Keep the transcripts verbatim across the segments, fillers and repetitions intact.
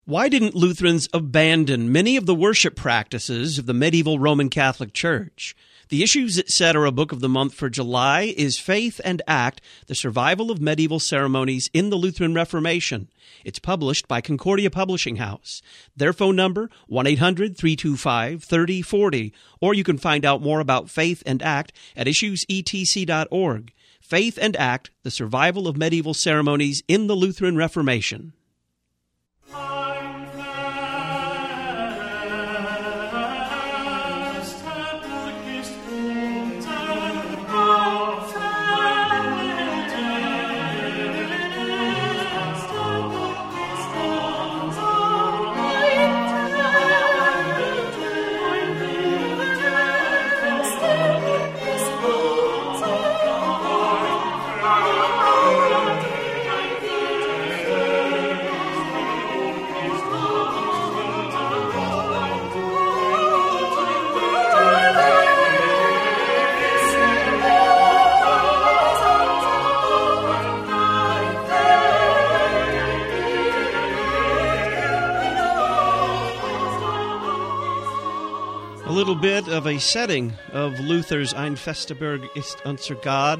Why didn't Lutherans abandon many of the worship practices of the medieval Roman Catholic Church? The Issues Etc. book of the month for July is Faith and Act, the Survival of Medieval Ceremonies in the Lutheran Reformation. It's published by Concordia Publishing House. Their phone number, one eight hundred, three two five, three oh four oh, or you can find out more about Faith and Act at issues e t c dot org. Faith and Act, the Survival of Medieval Ceremonies in the Lutheran Reformation. A little bit of a setting of Luther's Ein feste Burg ist unser Gott,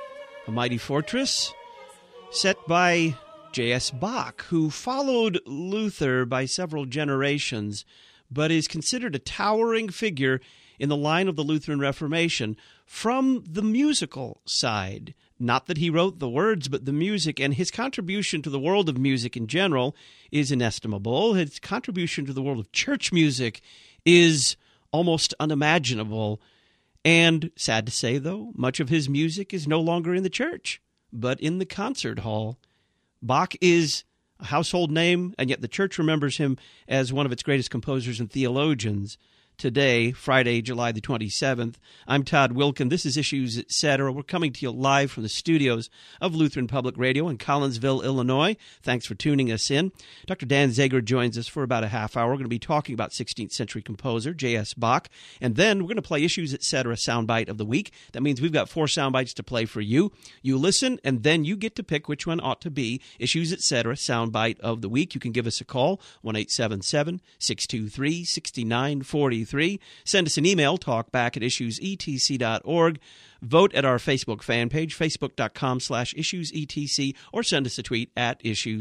a mighty fortress, set by J S Bach, who followed Luther by several generations, but is considered a towering figure in the line of the Lutheran Reformation from the musical side. Not that he wrote the words, but the music, and his contribution to the world of music in general is inestimable. His contribution to the world of church music is almost unimaginable. And sad to say, though, much of his music is no longer in the church, but in the concert hall. Bach is a household name, and yet the church remembers him as one of its greatest composers and theologians. Today, Friday, July the twenty-seventh, I'm Todd Wilkin. This is Issues Etc. We're coming to you live from the studios of Lutheran Public Radio in Collinsville, Illinois. Thanks for tuning us in. Doctor Dan Zager joins us for about a half hour. We're going to be talking about sixteenth century composer J S Bach, and then we're going to play Issues Etc. soundbite of the week. That means we've got four soundbites to play for you. You listen, and then you get to pick which one ought to be Issues Etc. soundbite of the week. You can give us a call, one eight seven seven, six two three, six nine four three. Send us an email, talkback at issues e t c dot org. Vote at our Facebook fan page, facebook.com slash issuesetc, or send us a tweet at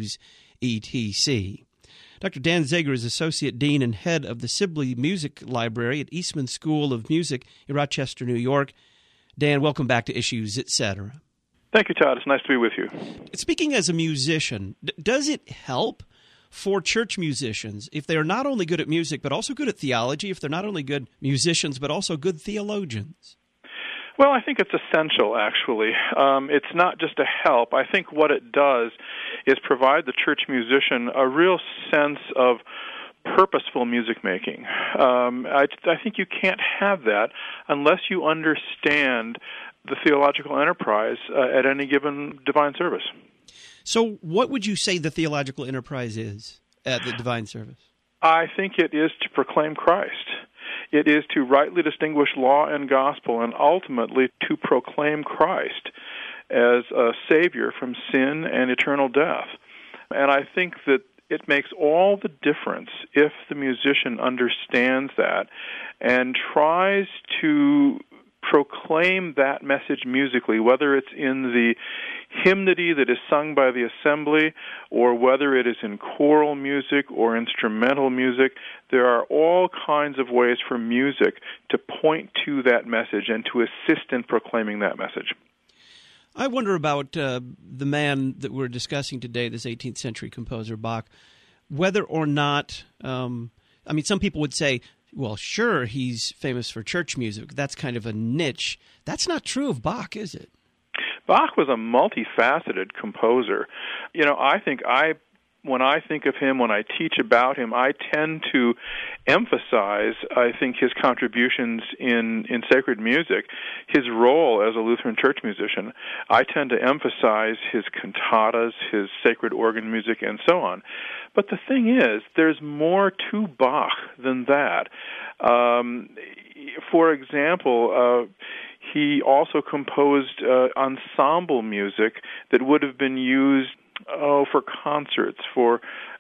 issuesetc. Doctor Dan Zager is Associate Dean and Head of the Sibley Music Library at Eastman School of Music in Rochester, New York. Dan, welcome back to Issues Etc. Thank you, Todd. It's nice to be with you. Speaking as a musician, d- does it help for church musicians if they are not only good at music but also good at theology, if they're not only good musicians but also good theologians? Well, I think it's essential, actually. Um, it's not just a help. I think what it does is provide the church musician a real sense of purposeful music making. Um, I, I think you can't have that unless you understand the theological enterprise uh, at any given divine service. So what would you say the theological enterprise is at the divine service? I think it is to proclaim Christ. It is to rightly distinguish law and gospel, and ultimately to proclaim Christ as a Savior from sin and eternal death. And I think that it makes all the difference if the musician understands that and tries to proclaim that message musically, whether it's in the hymnody that is sung by the assembly or whether it is in choral music or instrumental music. There are all kinds of ways for music to point to that message and to assist in proclaiming that message. I wonder about uh, the man that we're discussing today, this eighteenth century composer Bach, whether or not, um, I mean, some people would say, well, sure, he's famous for church music. That's kind of a niche. That's not true of Bach, is it? Bach was a multifaceted composer. You know, I think I, when I think of him, when I teach about him, I tend to emphasize, I think, his contributions in, in sacred music, his role as a Lutheran church musician. I tend to emphasize his cantatas, his sacred organ music, and so on. But the thing is, there's more to Bach than that. Um, for example, uh, he also composed uh, ensemble music that would have been used oh, for concerts, for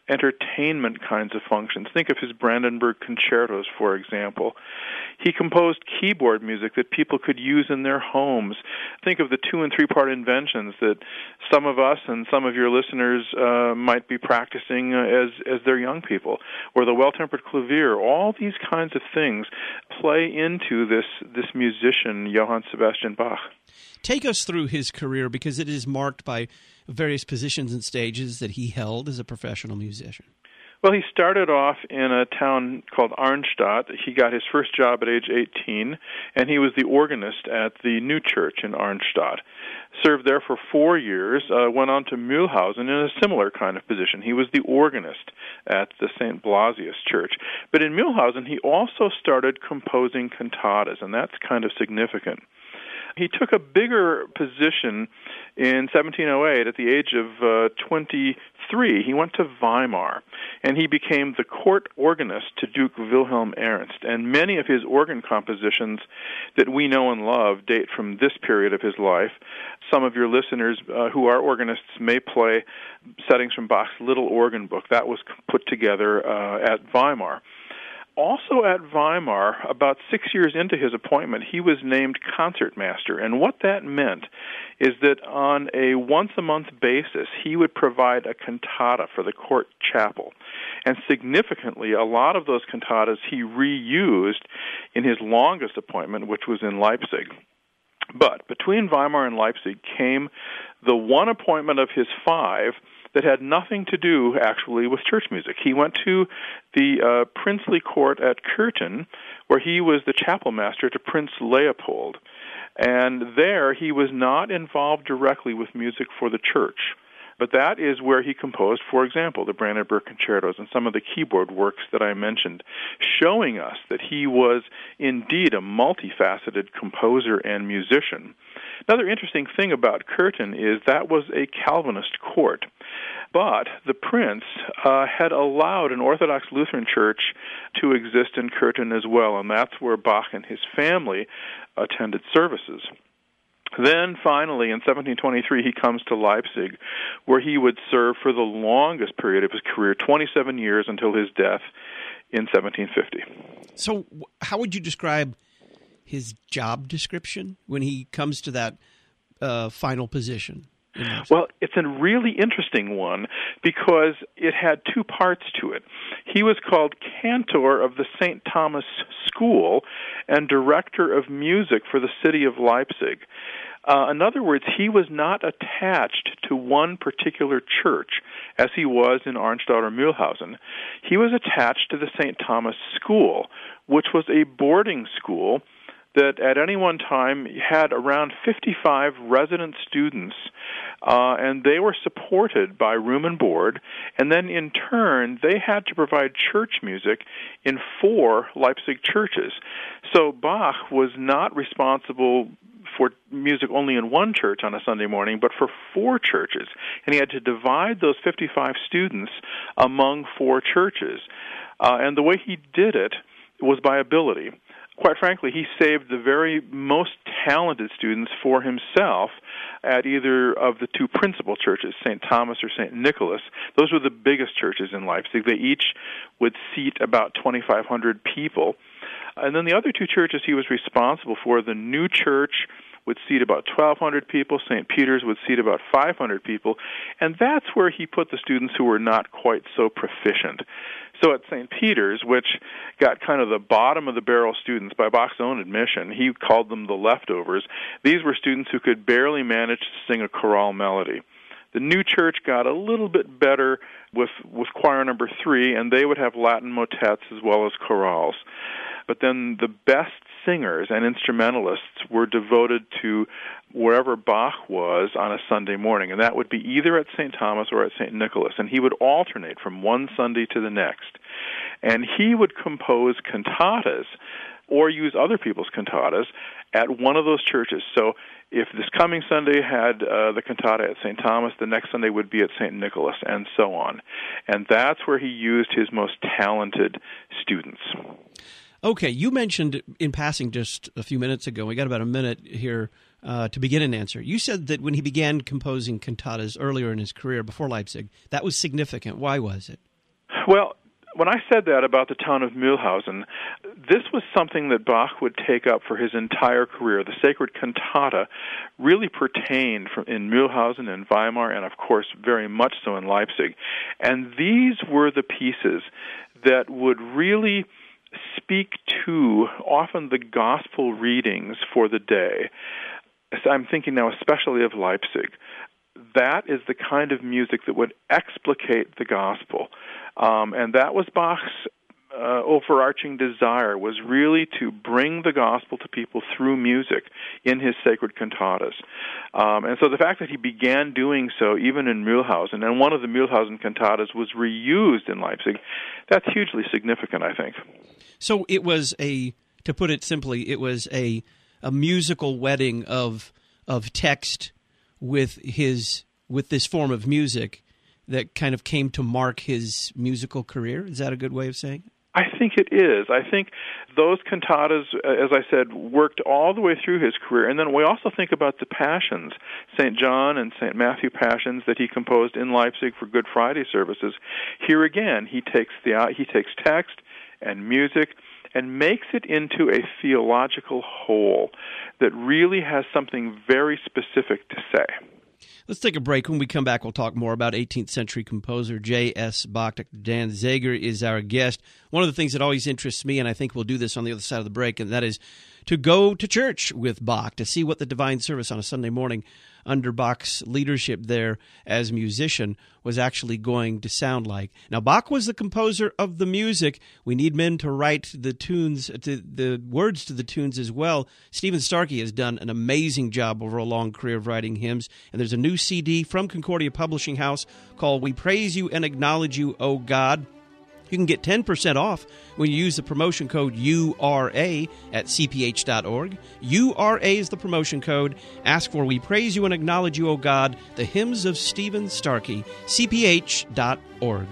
entertainment kinds of functions. Think of his Brandenburg concertos, for example. He composed keyboard music that people could use in their homes. Think of the two- and three-part inventions that some of us and some of your listeners uh, might be practicing uh, as, as they're young people, or the well-tempered clavier. All these kinds of things play into this, this musician, Johann Sebastian Bach. Take us through his career, because it is marked by various positions and stages that he held as a professional musician. Well, he started off in a town called Arnstadt. He got his first job at age eighteen, and he was the organist at the New Church in Arnstadt. Served there for four years, uh, went on to Mühlhausen in a similar kind of position. He was the organist at the Saint Blasius Church. But in Mühlhausen, he also started composing cantatas, and that's kind of significant. He took a bigger position in seventeen oh eight at the age of uh, twenty-three. He went to Weimar, and he became the court organist to Duke Wilhelm Ernst. And many of his organ compositions that we know and love date from this period of his life. Some of your listeners uh, who are organists may play settings from Bach's Little Organ Book. That was put together uh, at Weimar. Also at Weimar, about six years into his appointment, he was named concertmaster. And what that meant is that on a once-a-month basis, he would provide a cantata for the court chapel. And significantly, a lot of those cantatas he reused in his longest appointment, which was in Leipzig. But between Weimar and Leipzig came the one appointment of his five that had nothing to do, actually, with church music. He went to the uh, princely court at Curtin, where he was the chapel master to Prince Leopold. And there he was not involved directly with music for the church. But that is where he composed, for example, the Brandenburg concertos and some of the keyboard works that I mentioned, showing us that he was indeed a multifaceted composer and musician. Another interesting thing about Curtin is that was a Calvinist court, but the prince uh, had allowed an Orthodox Lutheran church to exist in Curtin as well, and that's where Bach and his family attended services. Then, finally, in seventeen twenty-three, he comes to Leipzig, where he would serve for the longest period of his career, twenty-seven years until his death in seventeen fifty. So how would you describe his job description when he comes to that uh, final position? Well, it's a really interesting one because it had two parts to it. He was called cantor of the Saint Thomas School and director of music for the city of Leipzig. Uh, in other words, he was not attached to one particular church, as he was in Arnstadt or Mühlhausen. He was attached to the Saint Thomas School, which was a boarding school that at any one time had around fifty-five resident students, uh, and they were supported by room and board, and then in turn they had to provide church music in four Leipzig churches. So Bach was not responsible for music only in one church on a Sunday morning, but for four churches, and he had to divide those fifty-five students among four churches. Uh, and the way he did it was by ability. Quite frankly, he saved the very most talented students for himself at either of the two principal churches, Saint Thomas or Saint Nicholas. Those were the biggest churches in Leipzig. They each would seat about twenty-five hundred people. And then the other two churches he was responsible for, the New Church would seat about twelve hundred people, Saint Peter's would seat about five hundred people, and that's where he put the students who were not quite so proficient. So at Saint Peter's, which got kind of the bottom of the barrel students by Bach's own admission, he called them the leftovers. These were students who could barely manage to sing a chorale melody. The New Church got a little bit better with, with choir number three, and they would have Latin motets as well as chorales. But then the best singers and instrumentalists were devoted to wherever Bach was on a Sunday morning, and that would be either at Saint Thomas or at Saint Nicholas, and he would alternate from one Sunday to the next. And he would compose cantatas or use other people's cantatas at one of those churches. So if this coming Sunday had uh, the cantata at Saint Thomas, the next Sunday would be at Saint Nicholas, and so on. And that's where he used his most talented students. Okay, you mentioned in passing just a few minutes ago, we got about a minute here uh, to begin an answer. You said that when he began composing cantatas earlier in his career, before Leipzig, that was significant. Why was it? Well, when I said that about the town of Mühlhausen, this was something that Bach would take up for his entire career. The sacred cantata really pertained from, in Mühlhausen and Weimar, and of course very much so in Leipzig. And these were the pieces that would really speak to often the gospel readings for the day. So I'm thinking now especially of Leipzig. That is the kind of music that would explicate the gospel. Um, and that was Bach's uh, overarching desire, was really to bring the gospel to people through music in his sacred cantatas. Um, and so the fact that he began doing so even in Mühlhausen, and one of the Mühlhausen cantatas was reused in Leipzig, that's hugely significant, I think. So it was a, to put it simply, it was a a musical wedding of of text with his with this form of music that kind of came to mark his musical career. Is that a good way of saying it? I think it is. I think those cantatas, as I said, worked all the way through his career. And then we also think about the Passions, Saint John and Saint Matthew Passions that he composed in Leipzig for Good Friday services. Here again, he takes the he takes text and music and makes it into a theological whole that really has something very specific to say. Let's take a break. When we come back, we'll talk more about eighteenth century composer J S Bach. Doctor Dan Zager is our guest. One of the things that always interests me, and I think we'll do this on the other side of the break, and that is to go to church with Bach, to see what the divine service on a Sunday morning under Bach's leadership there as musician was actually going to sound like. Now, Bach was the composer of the music. We need men to write the tunes, to, the words to the tunes as well. Stephen Starkey has done an amazing job over a long career of writing hymns, and there's a new C D from Concordia Publishing House called We Praise You and Acknowledge You, O God. You can get ten percent off when you use the promotion code U R A at c p h dot org. U R A is the promotion code. Ask for We Praise You and Acknowledge You, O God, the hymns of Stephen Starkey, c p h dot org.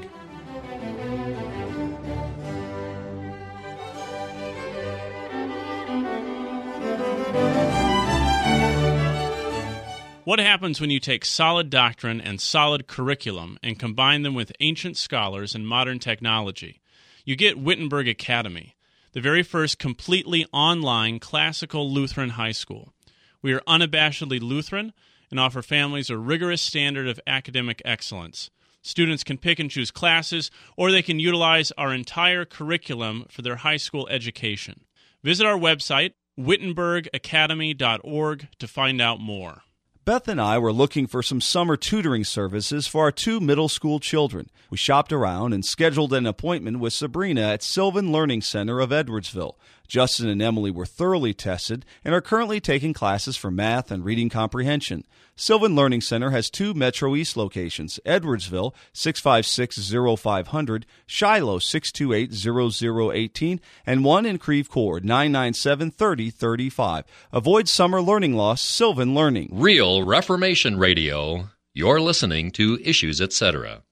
What happens when you take solid doctrine and solid curriculum and combine them with ancient scholars and modern technology? You get Wittenberg Academy, the very first completely online classical Lutheran high school. We are unabashedly Lutheran and offer families a rigorous standard of academic excellence. Students can pick and choose classes, or they can utilize our entire curriculum for their high school education. Visit our website, wittenberg academy dot org, to find out more. Beth and I were looking for some summer tutoring services for our two middle school children. We shopped around and scheduled an appointment with Sabrina at Sylvan Learning Center of Edwardsville. Justin and Emily were thoroughly tested and are currently taking classes for math and reading comprehension. Sylvan Learning Center has two Metro East locations, Edwardsville, six five six, zero five zero zero, Shiloh, six two eight, zero zero one eight, and one in Creve Coeur, nine nine seven, three zero three five. Avoid summer learning loss, Sylvan Learning. Real Reformation Radio. You're listening to Issues, et cetera.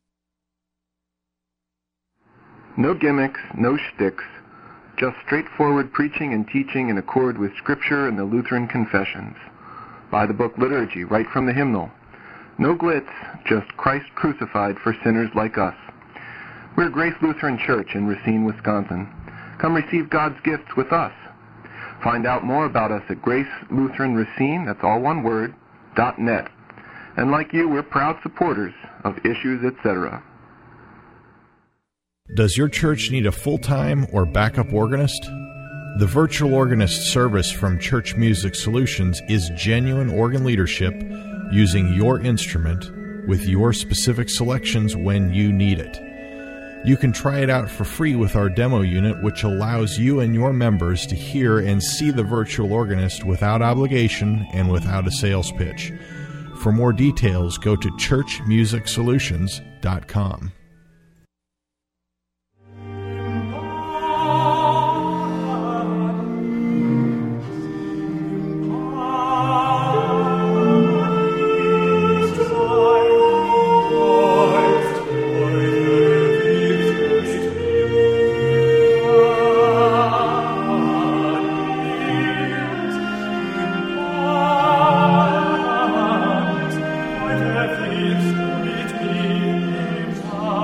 No gimmicks, no shticks, just straightforward preaching and teaching in accord with Scripture and the Lutheran confessions. By the book Liturgy, right from the hymnal. No glitz, just Christ crucified for sinners like us. We're Grace Lutheran Church in Racine, Wisconsin. Come receive God's gifts with us. Find out more about us at Grace Lutheran Racine, that's all one word, dot net. And like you, we're proud supporters of Issues, et cetera. Does your church need a full-time or backup organist? The Virtual Organist service from Church Music Solutions is genuine organ leadership using your instrument with your specific selections when you need it. You can try it out for free with our demo unit, which allows you and your members to hear and see the virtual organist without obligation and without a sales pitch. For more details, go to church music solutions dot com. Mit mir im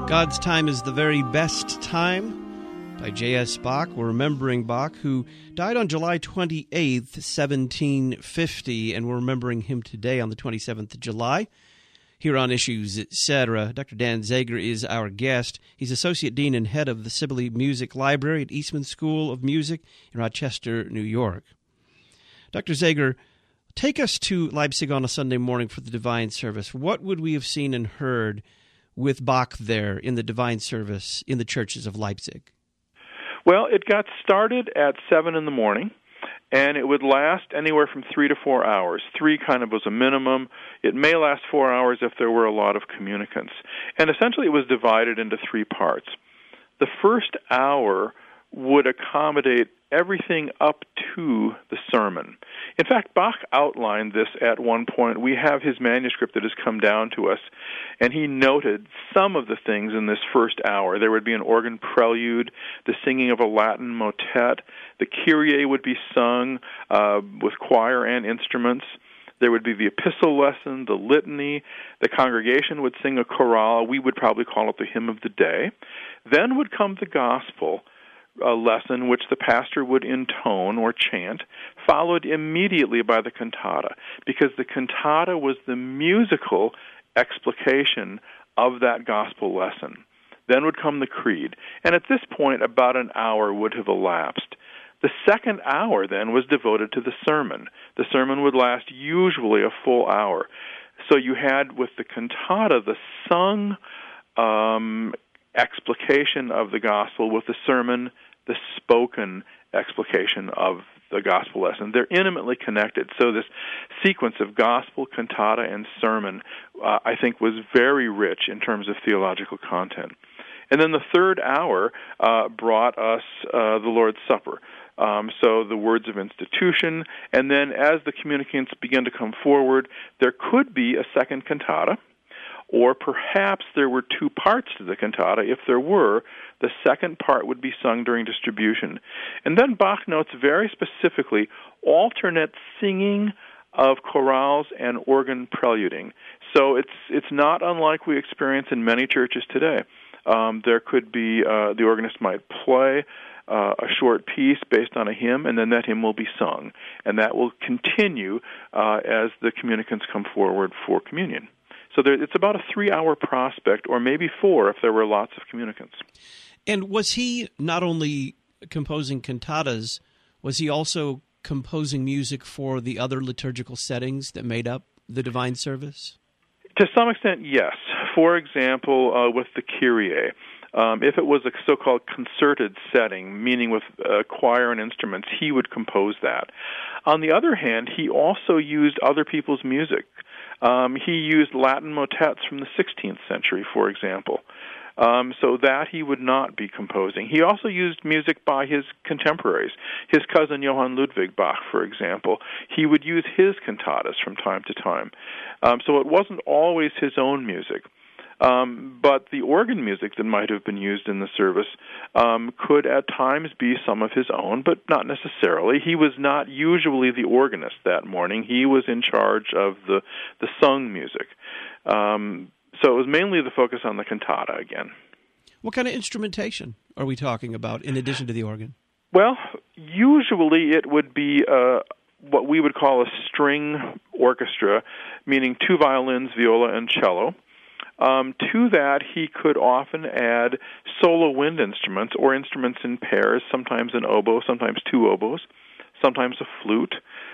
God's Time is the Very Best Time by J S. Bach. We're remembering Bach, who died on July twenty-eighth, seventeen fifty, and we're remembering him today on the twenty-seventh of July. Here on Issues, et cetera, Doctor Dan Zager is our guest. He's Associate Dean and Head of the Sibley Music Library at Eastman School of Music in Rochester, New York. Doctor Zager, take us to Leipzig on a Sunday morning for the Divine Service. What would we have seen and heard with Bach there in the Divine Service in the churches of Leipzig? Well, it got started at seven in the morning, and it would last anywhere from three to four hours. Three kind of was a minimum. It may last four hours if there were a lot of communicants. And essentially it was divided into three parts. The first hour would accommodate everything up to the sermon. In fact, Bach outlined this at one point. We have his manuscript that has come down to us, and he noted some of the things in this first hour. There would be an organ prelude, the singing of a Latin motet, the Kyrie would be sung uh, with choir and instruments. There would be the epistle lesson, the litany. The congregation would sing a chorale. We would probably call it the hymn of the day. Then would come the gospel, a lesson which the pastor would intone or chant, followed immediately by the cantata, because the cantata was the musical explication of that gospel lesson. Then would come the creed, and at this point about an hour would have elapsed. The second hour then was devoted to the sermon. The sermon would last usually a full hour. So you had with the cantata the sung um, explication of the gospel, with the sermon the spoken explication of the gospel lesson. They're intimately connected. So this sequence of gospel, cantata, and sermon, uh, I think, was very rich in terms of theological content. And then the third hour uh, brought us uh, the Lord's Supper. Um, so the words of institution, and then as the communicants began to come forward, there could be a second cantata, or perhaps there were two parts to the cantata. If there were, the second part would be sung during distribution. And then Bach notes very specifically alternate singing of chorales and organ preluding. So it's it's not unlike we experience in many churches today. Um, there could be, uh, the organist might play uh, a short piece based on a hymn, and then that hymn will be sung. And that will continue uh, as the communicants come forward for communion. So there, it's about a three-hour prospect, or maybe four if there were lots of communicants. And was he not only composing cantatas, was he also composing music for the other liturgical settings that made up the divine service? To some extent, yes. For example, uh, with the Kyrie, um, if it was a so-called concerted setting, meaning with uh, choir and instruments, he would compose that. On the other hand, he also used other people's music. Um, he used Latin motets from the sixteenth century, for example. Um, so that he would not be composing. He also used music by his contemporaries. His cousin Johann Ludwig Bach, for example, he would use his cantatas from time to time. Um, so it wasn't always his own music. Um, but the organ music that might have been used in the service um, could at times be some of his own, but not necessarily. He was not usually the organist that morning. He was in charge of the, the sung music. Um, so it was mainly the focus on the cantata again. What kind of instrumentation are we talking about in addition to the organ? Well, usually it would be uh, what we would call a string orchestra, meaning two violins, viola, and cello. Um, to that, he could often add solo wind instruments or instruments in pairs, sometimes an oboe, sometimes two oboes, sometimes a flute.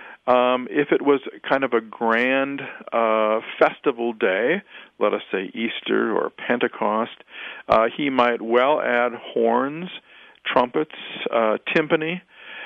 Um, if it was kind of a grand uh, festival day, let us say Easter or Pentecost, uh, he might well add horns, trumpets, uh, timpani.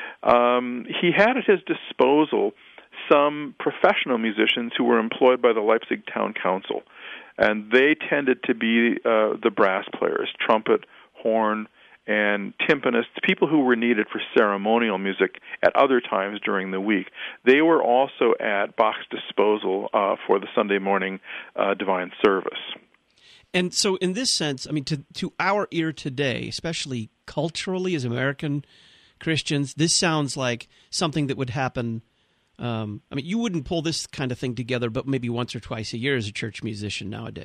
Um, he had at his disposal some professional musicians who were employed by the Leipzig Town Council, and they tended to be uh, the brass players, trumpet, horn, and timpanists, people who were needed for ceremonial music at other times during the week. They were also at Bach's disposal uh, for the Sunday morning uh, divine service. And so in this sense, I mean, to, to our ear today, especially culturally as American Christians, this sounds like something that would happen. Um, I mean, you wouldn't pull this kind of thing together, but maybe once or twice a year as a church musician nowadays.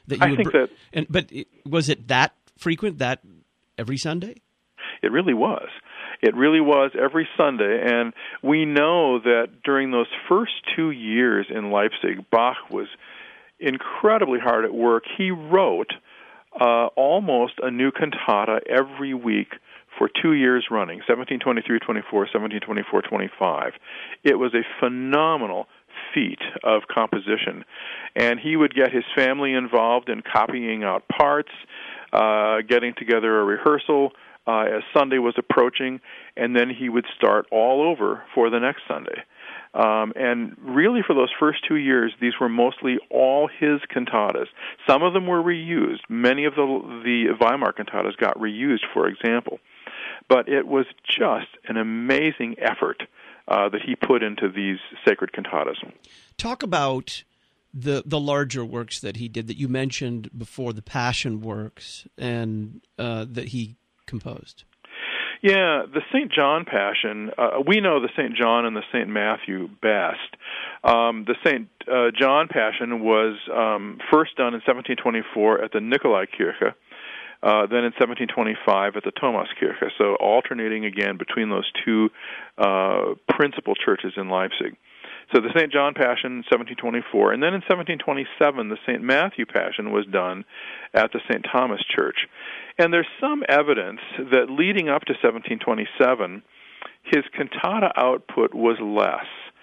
That you I would think br- that... And, but it, was it that frequent, that every Sunday? It really was. It really was every Sunday, and we know that during those first two years in Leipzig, Bach was incredibly hard at work. He wrote uh, almost a new cantata every week for two years running, seventeen twenty-three twenty-four, seventeen twenty-four twenty-five. It was a phenomenal feat of composition, and he would get his family involved in copying out parts, uh, getting together a rehearsal uh, as Sunday was approaching, and then he would start all over for the next Sunday. Um, and really, for those first two years, these were mostly all his cantatas. Some of them were reused. Many of the the Weimar cantatas got reused, for example. But it was just an amazing effort uh, that he put into these sacred cantatas. Talk about the the larger works that he did that you mentioned before, the Passion works, and uh, that he composed. Yeah, the Saint John Passion, uh, we know the Saint John and the Saint Matthew best. Um, the Saint uh, John Passion was um, first done in seventeen twenty-four at the Nikolaikirche, uh, then in seventeen twenty-five at the Thomaskirche, so alternating again between those two uh, principal churches in Leipzig. So the Saint John Passion, seventeen twenty-four, and then in seventeen twenty-seven, the Saint Matthew Passion was done at the Saint Thomas Church. And there's some evidence that leading up to seventeen twenty-seven, his cantata output was less.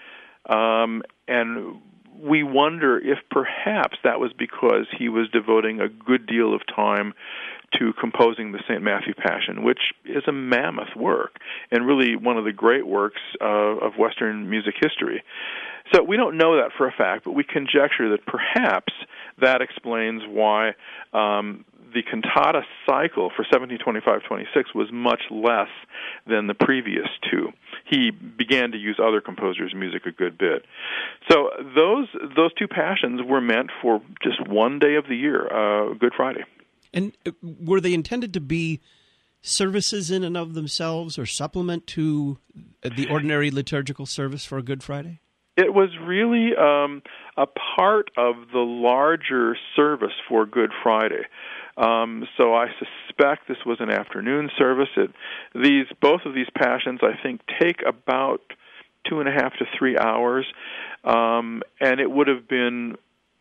Um, and we wonder if perhaps that was because he was devoting a good deal of time to composing the Saint Matthew Passion, which is a mammoth work and really one of the great works uh, of Western music history. So we don't know that for a fact, but we conjecture that perhaps that explains why um, the cantata cycle for seventeen twenty-five twenty-six was much less than the previous two. He began to use other composers' music a good bit. So those those two passions were meant for just one day of the year, uh, Good Friday. And were they intended to be services in and of themselves or supplement to the ordinary liturgical service for a Good Friday? It was really um, a part of the larger service for Good Friday. Um, so I suspect this was an afternoon service. It, these both of these passions, I think, take about two and a half to three hours, um, and it would have been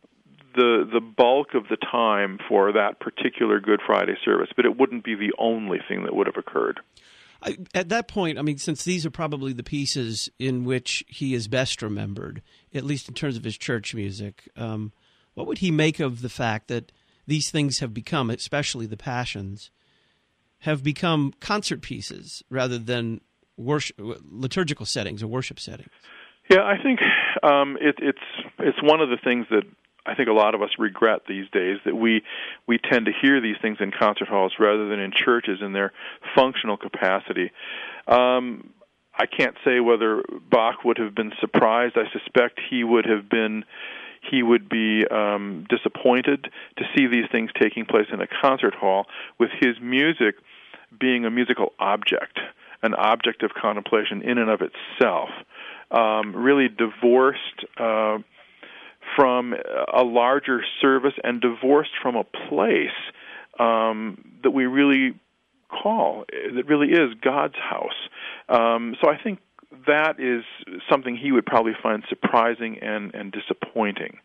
the the bulk of the time for that particular Good Friday service, but it wouldn't be the only thing that would have occurred. I, at that point, I mean, since these are probably the pieces in which he is best remembered, at least in terms of his church music, um, what would he make of the fact that these things have become, especially the Passions, have become concert pieces rather than worship, liturgical settings or worship settings? Yeah, I think um, it, it's it's one of the things that I think a lot of us regret these days, that we we tend to hear these things in concert halls rather than in churches in their functional capacity. Um, I can't say whether Bach would have been surprised. I suspect he would have been he would be um, disappointed to see these things taking place in a concert hall, with his music being a musical object, an object of contemplation in and of itself, um, really divorced uh, from a larger service and divorced from a place um, that we really call, that really is God's house. Um, so I think that is something he would probably find surprising and, and disappointing.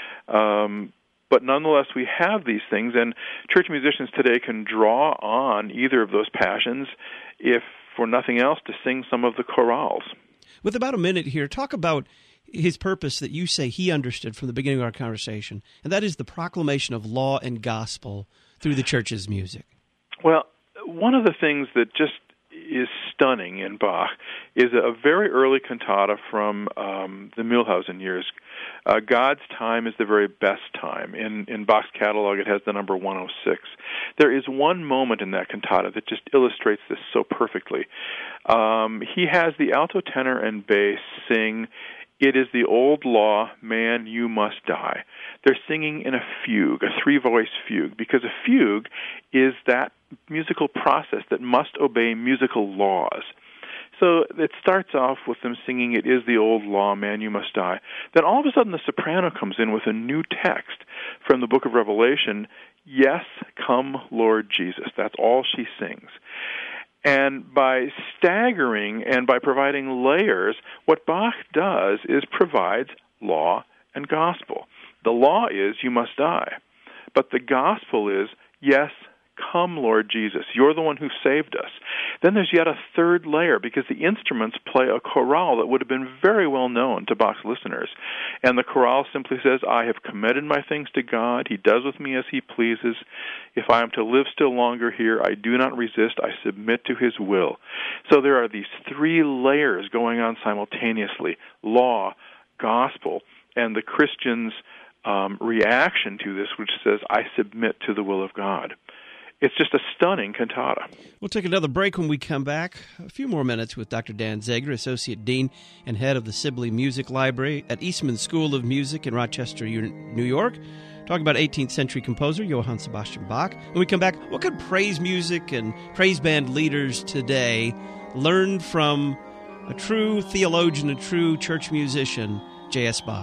Um, but nonetheless, we have these things, and church musicians today can draw on either of those passions, if for nothing else, to sing some of the chorales. With about a minute here, talk about his purpose that you say he understood from the beginning of our conversation, and that is the proclamation of law and gospel through the church's music. Well, one of the things that just is stunning in Bach is a very early cantata from um, the Mühlhausen years. Uh, God's time is the very best time. In, in Bach's catalog, it has the number one oh six. There is one moment in that cantata that just illustrates this so perfectly. Um, he has the alto, tenor, and bass sing, "It is the old law, man, you must die." They're singing in a fugue, a three-voice fugue, because a fugue is that musical process that must obey musical laws. So it starts off with them singing, "It is the old law, man, you must die." Then all of a sudden the soprano comes in with a new text from the book of Revelation, "Yes, come, Lord Jesus." That's all she sings. And by staggering and by providing layers, what Bach does is provides law and gospel. The law is, you must die. But the gospel is, yes, come, Lord Jesus. You're the one who saved us. Then there's yet a third layer, because the instruments play a chorale that would have been very well known to Bach's listeners. And the chorale simply says, "I have committed my things to God. He does with me as he pleases. If I am to live still longer here, I do not resist. I submit to his will." So there are these three layers going on simultaneously: law, gospel, and the Christian's um, reaction to this, which says, "I submit to the will of God." It's just a stunning cantata. We'll take another break. When we come back, a few more minutes with Doctor Dan Zager, Associate Dean and Head of the Sibley Music Library at Eastman School of Music in Rochester, New York, talking about eighteenth century composer Johann Sebastian Bach. When we come back, what can praise music and praise band leaders today learn from a true theologian, a true church musician, J S. Bach?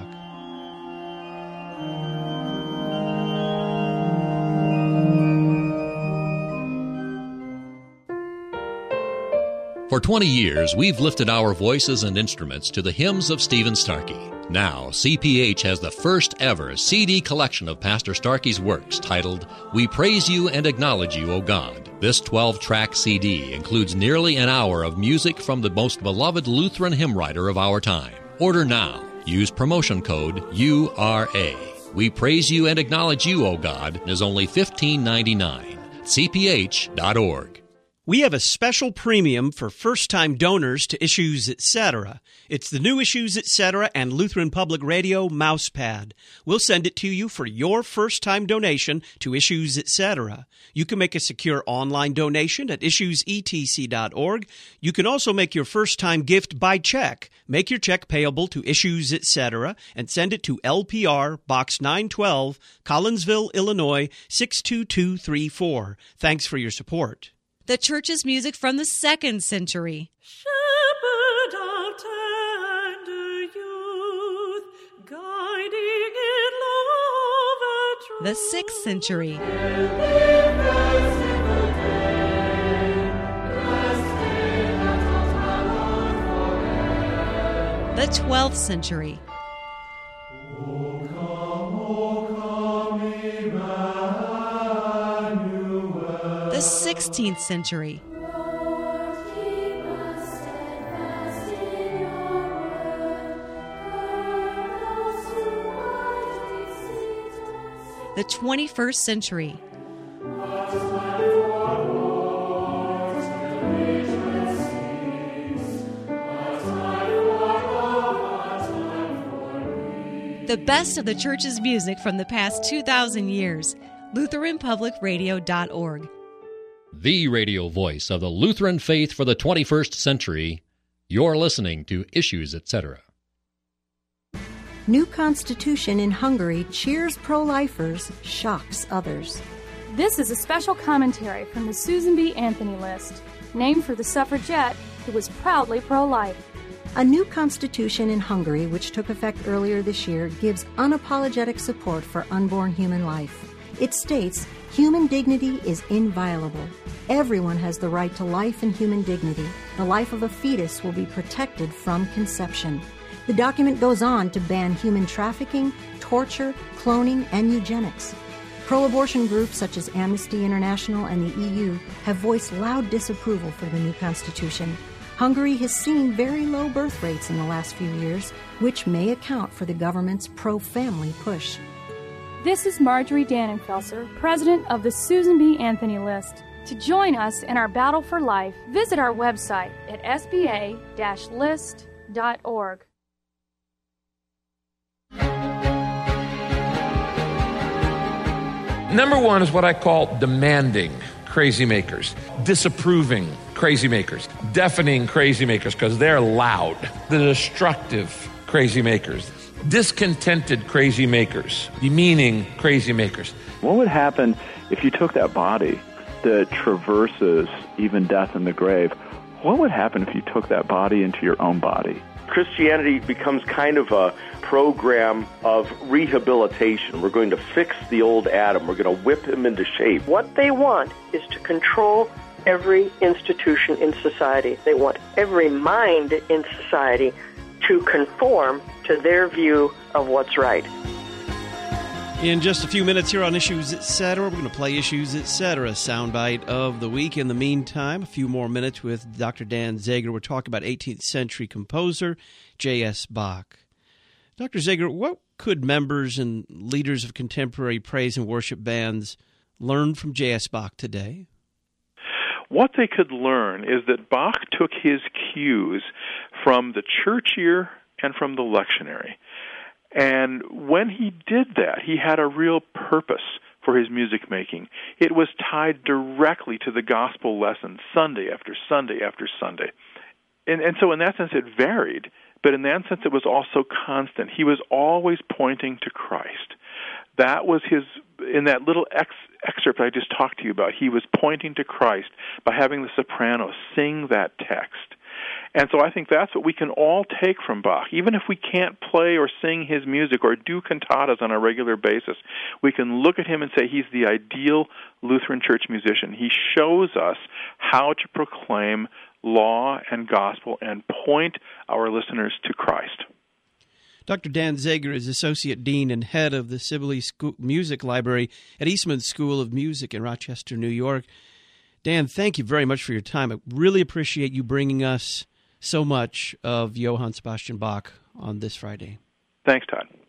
For twenty years, we've lifted our voices and instruments to the hymns of Stephen Starkey. Now, C P H has the first ever C D collection of Pastor Starkey's works titled, "We Praise You and Acknowledge You, O God." This twelve-track C D includes nearly an hour of music from the most beloved Lutheran hymn writer of our time. Order now. Use promotion code U R A. We Praise You and Acknowledge You, O God is only fifteen ninety-nine. C P H dot org. We have a special premium for first-time donors to Issues Etc. It's the new Issues Etc. and Lutheran Public Radio mousepad. We'll send it to you for your first-time donation to Issues Etc. You can make a secure online donation at issues e t c dot org. You can also make your first-time gift by check. Make your check payable to Issues Etc. and send it to L P R, Box nine twelve, Collinsville, Illinois, six two two three four. Thanks for your support. The church's music from the second century. Shepherd of tender youth, guiding in love and truth. The sixth century. The twelfth century. The sixteenth century. The twenty-first century. The best of the church's music from the past two thousand years. Lutheran Public Radio dot org. The radio voice of the Lutheran faith for the twenty-first century. You're listening to Issues Etc. New constitution in Hungary cheers pro-lifers, shocks others. This is a special commentary from the Susan B. Anthony List, named for the suffragette who was proudly pro-life. A new constitution in Hungary, which took effect earlier this year, gives unapologetic support for unborn human life. It states, human dignity is inviolable. Everyone has the right to life and human dignity. The life of a fetus will be protected from conception. The document goes on to ban human trafficking, torture, cloning, and eugenics. Pro-abortion groups such as Amnesty International and the E U have voiced loud disapproval for the new constitution. Hungary has seen very low birth rates in the last few years, which may account for the government's pro-family push. This is Marjorie Dannenfelser, president of the Susan B. Anthony List. To join us in our battle for life, visit our website at s b a dash list dot org. Number one is what I call demanding crazy makers, disapproving crazy makers, deafening crazy makers because they're loud, the destructive crazy makers, discontented crazy makers, demeaning crazy makers. What would happen if you took that body that traverses even death and the grave what would happen if you took that body into your own body? Christianity becomes kind of a program of rehabilitation. We're going to fix the old Adam. We're going to whip him into shape. What they want is to control every institution in society. They want every mind in society to conform to their view of what's right. In just a few minutes here on Issues Etc., we're going to play Issues Etc., soundbite of the week. In the meantime, a few more minutes with Doctor Dan Zager. We're talking about eighteenth century composer J S. Bach. Doctor Zager, what could members and leaders of contemporary praise and worship bands learn from J S. Bach today? What they could learn is that Bach took his cues from the church year and from the lectionary. And when he did that, he had a real purpose for his music making. It was tied directly to the gospel lesson, Sunday after Sunday after Sunday. And, and so in that sense, it varied, but in that sense, it was also constant. He was always pointing to Christ. That was his, in that little ex, excerpt I just talked to you about, he was pointing to Christ by having the soprano sing that text. And so I think that's what we can all take from Bach. Even if we can't play or sing his music or do cantatas on a regular basis, we can look at him and say he's the ideal Lutheran Church musician. He shows us how to proclaim law and gospel and point our listeners to Christ. Doctor Dan Zager is Associate Dean and Head of the Sibley School Music Library at Eastman School of Music in Rochester, New York. Dan, thank you very much for your time. I really appreciate you bringing us so much of Johann Sebastian Bach on this Friday. Thanks, Todd.